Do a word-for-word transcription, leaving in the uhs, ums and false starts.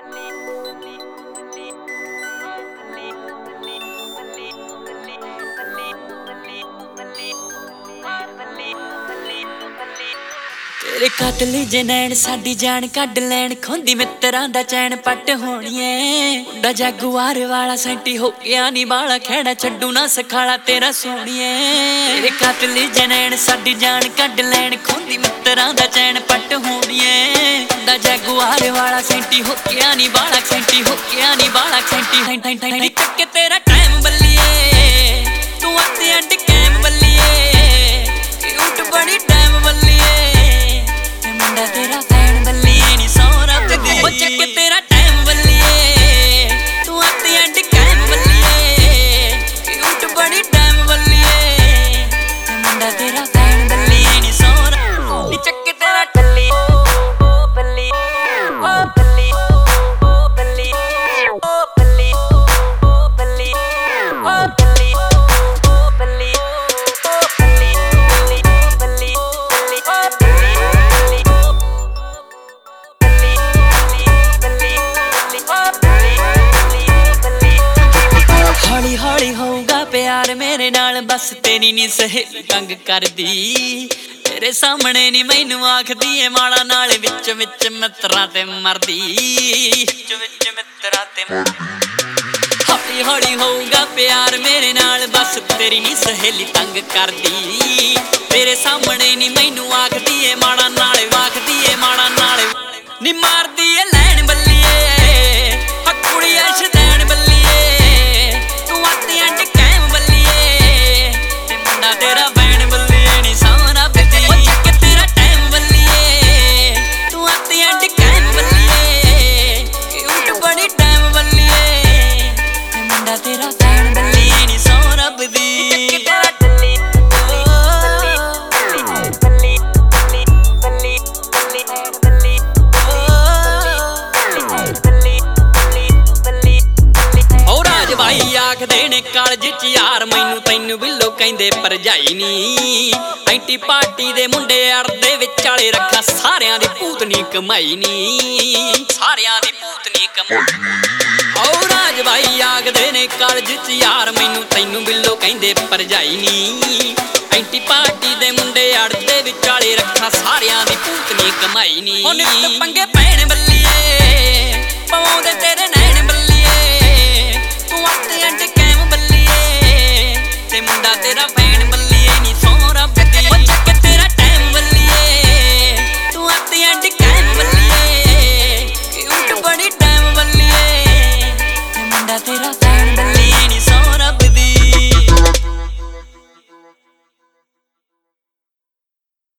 तेरे कातल जे नैन साडी जान कढ लैन खोंदी मित्रां दा चैन पट होणीए मुंडा जैगुआर वाला सेंटी हो गया नी बाला खैड़ा छड्डू ना सखाला तेरा सोणीए तेरे कातल जे नैन साडी जान कढ लैन खोंदी मित्रां दा चैन पट होणीए मुंडा जैगुआर वाला सेंटी हो गया नी बाला सेंटी हो गया नी बाला सेंटी टाइम टाइम टाइम चक्के तेरा टाइम बल्लिए तू आते अड्ड कैम बल्लिए क्यूट बड़ी टाइम बल्लिए मुंडा तेरा फैन बल्लिए नी सौ रब दी ओ चक्के तेरा टाइम बल्लिए तू आती अड्ड कैम बल्लिए क्यूट बड़ी टाइम बल्लिए मुंडा तेरा फैन बल्लिए नी सौ रब नी चक्के तेरा टल्ली ओ बल्ली ओ बल्ली ओ बल्ली ओ बल्ली ओ बल्ली ओ बल्ली ओ बल्ली ओ बल्ली बल्ली बल्ली ओ हौली हौली होगा प्यार मेरे नाल बस तेरी नी सहेली तंग कर दी तेरे सामने नी मैनू आखदी ए माड़ा नाल विच विच मित्रां ते मरदी विच विच मित्रां ते हौली हौली होगा प्यार मेरे नाल बस तेरी नी सहेली तंग कर दी तेरे सामने नी मैनू आखदी ए माड़ा नाल आखदी ए माड़ा नाल नी मारदी ए लैन बल्लिए आ कुड़िया शदैन बल्लिए तू आती अड्ड कैम बल्लिए ते मुंडा तेरा वैन बल्लिए नी सोना बिदी ओ चक्के तेरा टाइम बल्लिए तू आती अड्ड कैम बल्लिए क्यूट बड़ी टाइम बल्लिए ते मुंडा तेरा वैन बल्लिए नी सोना बिदी चक्के तेरा टल्ली भाई आखदे ने कालज च यार मैनू तैनू बिल्लो कहंदे भरजाई नी एंटी पार्टी दे मुंडे अड़दे विचाले रखा सारियां दी भूतनी कमाई नी सारियां दी भूतनी कमाई ओ राज भाई आखदे ने कालज च यार मैनू तैनू बिल्लो कहंदे भरजाई नी एंटी पार्टी दे मुंडे अड़दे विचाले रखा सारियां दी भूतनी कमाई नी ओ नित पंगे पैण